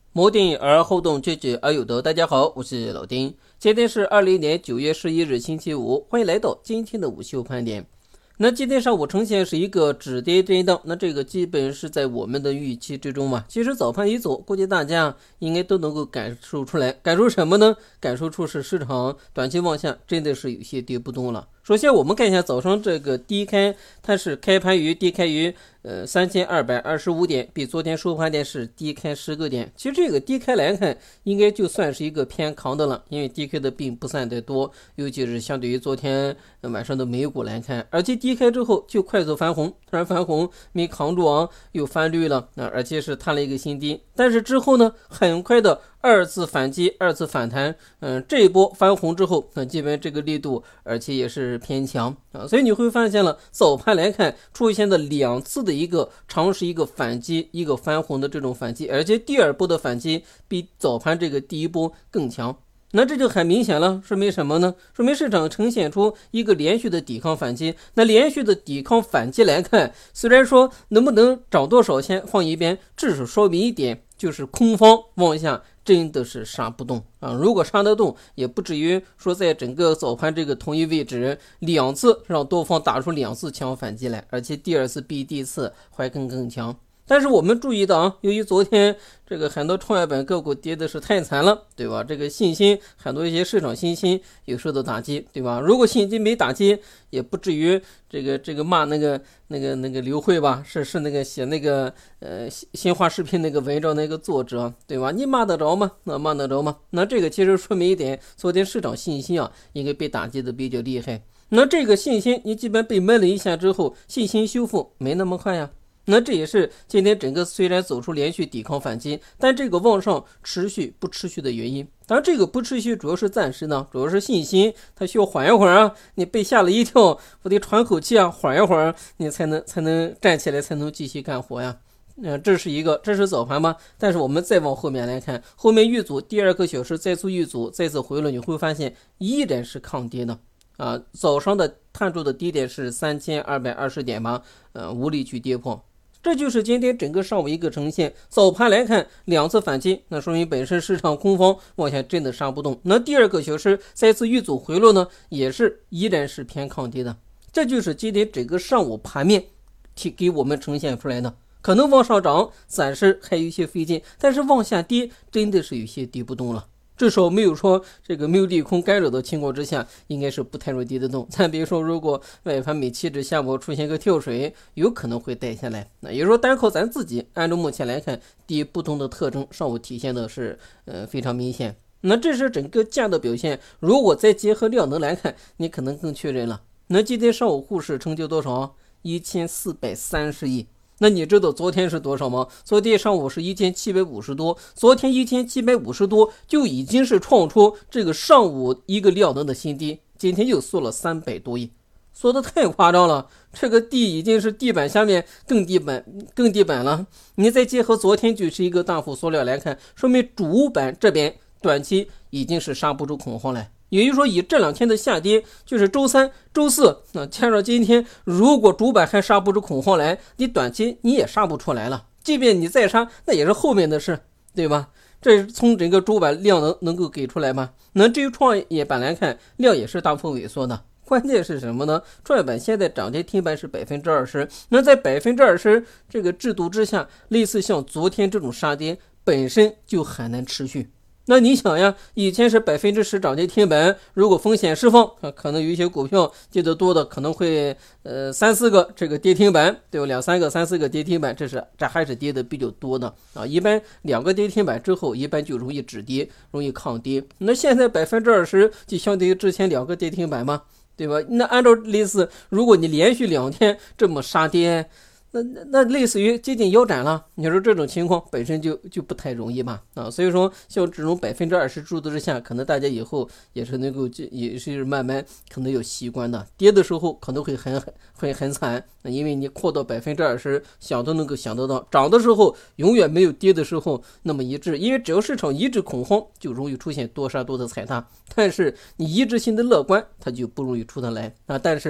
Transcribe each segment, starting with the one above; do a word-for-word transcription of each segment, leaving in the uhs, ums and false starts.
摩定而后动，句句而有德。大家好，我是老丁。今天是二零年九月十一日星期五，欢迎来到今天的午休盘点。那今天上午呈现是一个止跌震荡，那这个基本是在我们的预期之中嘛。其实早盘一走，估计大家应该都能够感受出来，感受什么呢？感受出是市场短期往下真的是有些跌不动了。首先我们看一下早上这个低开，它是开盘于低开于呃三千二百二十五点，比昨天收盘点是低开十个点。其实这个低开来看，应该就算是一个偏扛的了，因为低开的并不算太多，尤其是相对于昨天晚上的美股来看，而且低开之后就快速翻红，突然翻红没扛住啊，又翻绿了，那而且是探了一个新低，但是之后呢，很快的二次反击，二次反弹，嗯，这一波翻红之后，那基本这个力度，而且也是偏强啊，所以你会发现了，早盘来看出现的两次的一个尝试一个反击，一个翻红的这种反击，而且第二波的反击比早盘这个第一波更强。那这就很明显了，说明什么呢？说明市场呈现出一个连续的抵抗反击。那连续的抵抗反击来看，虽然说能不能涨多少先放一边，至少说明一点，就是空方往下真的是杀不动啊！如果杀得动，也不至于说在整个早盘这个同一位置两次让多方打出两次强反击来，而且第二次比第一次还更更强。但是我们注意到啊，由于昨天这个很多创业板个股跌的是太惨了，对吧？这个信心很多一些市场信心有受到打击，对吧？如果信心没打击，也不至于这个这个骂那个那个那个刘慧吧，是是那个写那个呃新华视频那个文章那个作者，对吧？你骂得着吗？那骂得着吗？那这个其实说明一点，昨天市场信心啊应该被打击的比较厉害。那这个信心你基本被闷了一下之后，信心修复没那么快呀。那这也是今天整个虽然走出连续抵抗反击，但这个往上持续不持续的原因。当然这个不持续主要是暂时呢，主要是信心它需要缓一会儿啊，你被吓了一跳，我得喘口气啊，缓一会儿你才能才能站起来，才能继续干活呀。嗯、呃，这是一个，这是早盘吧。但是我们再往后面来看，后面遇阻第二个小时再次遇阻，再次回落，你会发现依然是抗跌的。啊，早上的探住的低点是三千二百二十点吧，呃，无力去跌破。这就是今天整个上午一个呈现。早盘来看两次反击，那说明本身市场空方往下真的杀不动。那第二个小时再次遇阻回落呢，也是依然是偏抗跌的。这就是今天整个上午盘面给我们呈现出来的。可能往上涨暂时还有一些费劲，但是往下跌真的是有些跌不动了。至少没有说这个没有利空干扰的情况之下，应该是不太容易跌得动。咱别说，如果外盘美期指下午出现个跳水，有可能会带下来。那也就是说，单靠咱自己，按照目前来看，跌不动的特征，上午体现的是呃非常明显。那这是整个价的表现。如果再结合量能来看，你可能更确认了。那今天上午沪市成交多少？一千四百三十亿。那你知道昨天是多少吗？昨天上午是一千七百五十多，昨天一千七百五十多就已经是创出这个上午一个量能的新低，今天又缩了三百多亿，缩得太夸张了，这个地已经是地板下面更地板更地板了。你再结合昨天就是一个大幅缩量来看，说明主板这边短期已经是刹不住恐慌来。也就是说，以这两天的下跌，就是周三、周四，那加上今天，如果主板还刹不住恐慌来，你短期你也刹不出来了。即便你再刹，那也是后面的事，对吧？这从整个主板量能能够给出来吗？那至于创业板来看，量也是大幅萎缩的。关键是什么呢？创业板现在涨跌停板是百分之二十，那在百分之二十这个制度之下，类似像昨天这种杀跌本身就很难持续。那你想呀，以前是百分之十涨跌停板，如果风险释放，啊、可能有一些股票跌得多的，可能会呃三四个这个跌停板，对吧？两三个、三四个跌停板，这是这还是跌的比较多的啊。一般两个跌停板之后，一般就容易止跌，容易抗跌。那现在百分之二十就相当于之前两个跌停板嘛，对吧？那按照类似，如果你连续两天这么杀跌，那那类似于接近腰斩了，你说这种情况本身就就不太容易嘛啊，所以说像这种百分之二十制度之下，可能大家以后也是能够也是慢慢可能有习惯的，跌的时候可能会很会很惨，因为你扩到百分之二十，想都能够想得到，涨的时候永远没有跌的时候那么一致，因为只要市场一致恐慌，就容易出现多杀多的踩踏，但是你一致性的乐观，它就不容易出得来啊。但是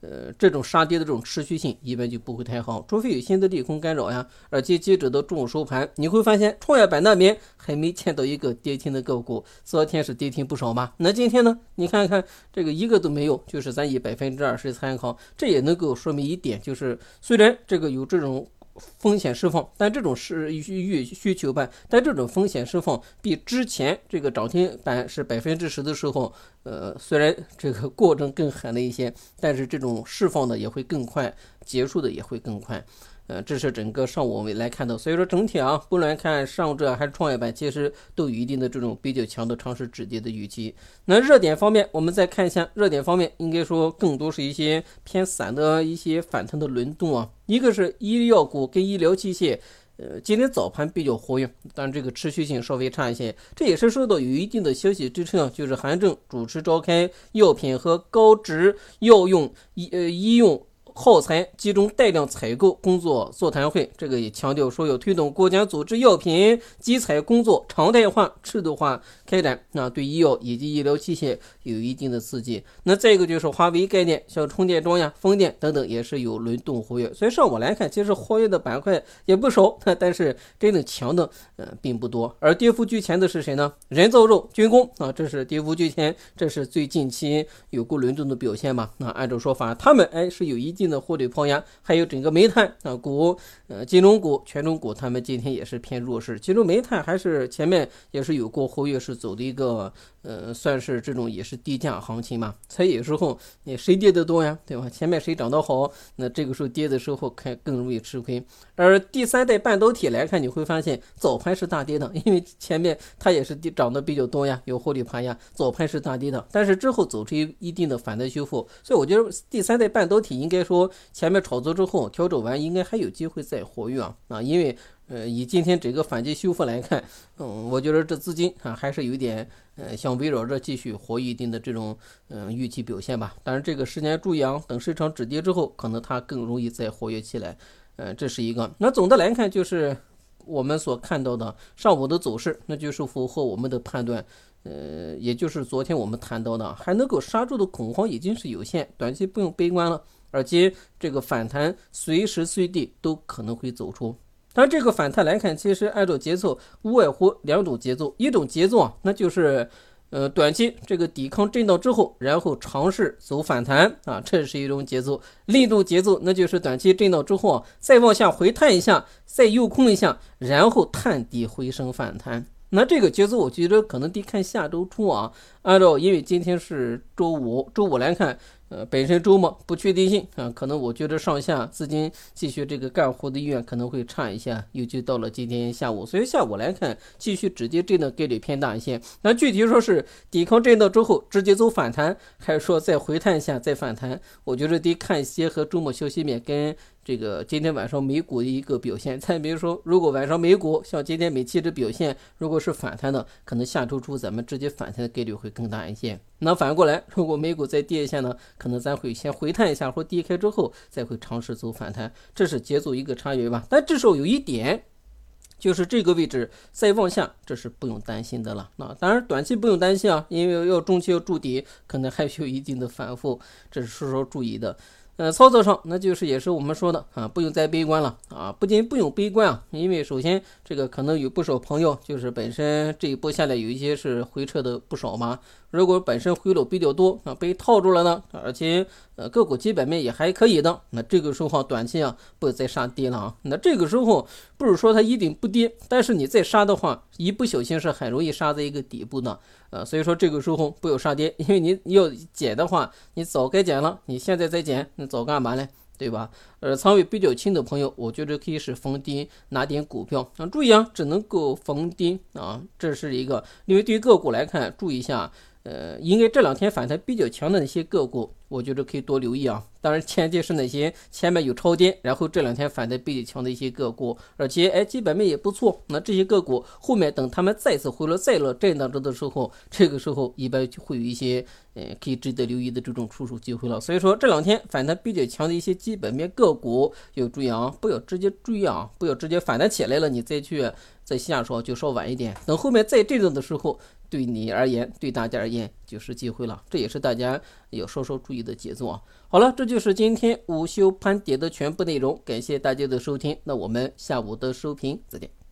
呃，这种杀跌的这种持续性一般就不会太好，除非有新的利空干扰呀。而且截止到中午收盘，你会发现创业板那边还没见到一个跌停的个股，昨天是跌停不少嘛，那今天呢，你看看这个一个都没有，就是咱以百分之二十参考，这也能够说明一点，就是虽然这个有这种风险释放，但这种是需需求板，但这种风险释放比之前这个涨停板是百分之十的时候，呃，虽然这个过程更狠了一些，但是这种释放的也会更快，结束的也会更快。呃，这是整个上午我们来看到，所以说整体啊，不论看上证还是创业板，其实都有一定的这种比较强的尝试止跌的预期。那热点方面，我们再看一下热点方面，应该说更多是一些偏散的一些反弹的轮动啊。一个是医药股跟医疗器械，呃，今天早盘比较活跃，但这个持续性稍微差一些，这也是受到有一定的消息支撑，就是韩正主持召开药品和高值药用医呃医用耗材集中带量采购工作座谈会，这个也强调说要推动国家组织药品集采工作常态化、制度化开展，那对医药以及医疗器械有一定的刺激。那再一个就是华为概念，像充电桩呀、风电等等也是有轮动活跃。所以上午来看，其实活跃的板块也不少，但是真正强的呃并不多。而跌幅居前的是谁呢？人造肉、军工啊，这是跌幅居前，这是最近期有过轮动的表现嘛？那按照说法，他们哎是有一定的获利抛压，还有整个煤炭啊股、呃金融股、权重股，他们今天也是偏弱势。其中煤炭还是前面也是有过活跃是走的一个呃算是这种也是低价行情嘛。所以有时候你谁跌得多呀，对吧？前面谁涨得好，那这个时候跌的时候看更容易吃亏。而第三代半导体来看，你会发现早盘是大跌的，因为前面它也是涨得比较多呀，有获利盘呀，早盘是大跌的，但是之后走出一定的反弹修复。所以我觉得第三代半导体应该说前面炒作之后调整完，应该还有机会再活跃啊啊！因为呃以今天整个反击修复来看，嗯，我觉得这资金啊还是有点呃想围绕着继续活跃一定的这种嗯、呃、预期表现吧。当然这个时间注意啊，等市场止跌之后，可能它更容易再活跃起来。呃，这是一个。那总的来看，就是我们所看到的上午的走势，那就是符合我们的判断。呃，也就是昨天我们谈到的，还能够刹住的恐慌已经是有限，短期不用悲观了。而且这个反弹随时随地都可能会走出。但这个反弹来看，其实按照节奏无外乎两种节奏，一种节奏啊，那就是呃短期这个抵抗震荡之后，然后尝试走反弹啊，这是一种节奏；另一种节奏那就是短期震荡之后啊，再往下回探一下，再诱空一下，然后探底回升反弹。那这个节奏我觉得可能得看下周初啊，按照因为今天是周五，周五来看。呃，本身周末不确定性啊，可能我觉得上下资金继续这个干活的意愿可能会差一下，尤其到了今天下午，所以下午来看继续直接震荡概率偏大一些。那具体说是抵抗震荡之后直接走反弹，还是说再回探一下再反弹，我觉得得看结合周末消息面跟这个今天晚上美股的一个表现。再比如说，如果晚上美股像今天美期的表现，如果是反弹的，可能下周初咱们直接反弹的概率会更大一些。那反过来，如果美股再跌一下呢，可能咱会先回探一下，或低开之后再会尝试走反弹，这是节奏一个差别吧。但至少有一点，就是这个位置再往下，这是不用担心的了。那当然短期不用担心啊，因为要中期要筑底，可能还需要一定的反复，这是稍稍注意的。呃，操作上那就是也是我们说的啊，不用再悲观了啊，不仅不用悲观啊，因为首先这个可能有不少朋友就是本身这一波下来有一些是回撤的不少嘛，如果本身回落比较多啊，被套住了呢，而且呃个股基本面也还可以的，那这个时候短期啊不再杀跌了啊，那这个时候不是说它一定不跌，但是你再杀的话，一不小心是很容易杀在一个底部的。呃，所以说这个时候不要杀跌，因为你你要减的话，你早该减了，你现在再减，你早干嘛呢？对吧？呃，仓位比较轻的朋友，我觉得可以是逢低拿点股票啊，注意啊，只能够逢低啊，这是一个。因为对于个股来看，注意一下，呃，应该这两天反弹比较强的那些个股，我觉得可以多留意啊。当然前提是那些前面有超跌，然后这两天反弹比较强的一些个股，而且哎基本面也不错，那这些个股后面等他们再次回落再落震荡着的时候，这个时候一般会有一些呃可以值得留意的这种出手机会了。所以说这两天反弹比较强的一些基本面个股要注意啊，不要直接追啊，不要直接反弹起来了你再去再下手就稍晚一点，等后面再震荡的时候，对你而言对大家而言就是机会了，这也是大家要稍稍注意的节奏啊。好了，这就是今天午休盘点的全部内容，感谢大家的收听，那我们下午的收评再见。